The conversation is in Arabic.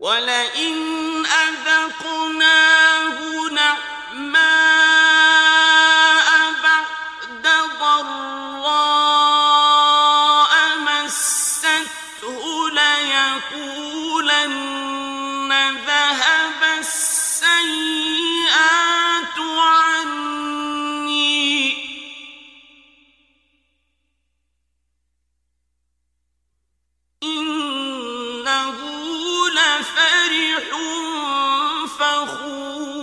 وَلَئِنْ أَذَقْنَاهُ نَعْمَاءَ بَعْدَ ضَرَّاءَ مَسَّتْهُ لَيَقُولَنَّ ذَهَبَ السَّيِّئَاتُ عَنِّي إِنَّهُ لَفَرِحٌ فَخُورٌ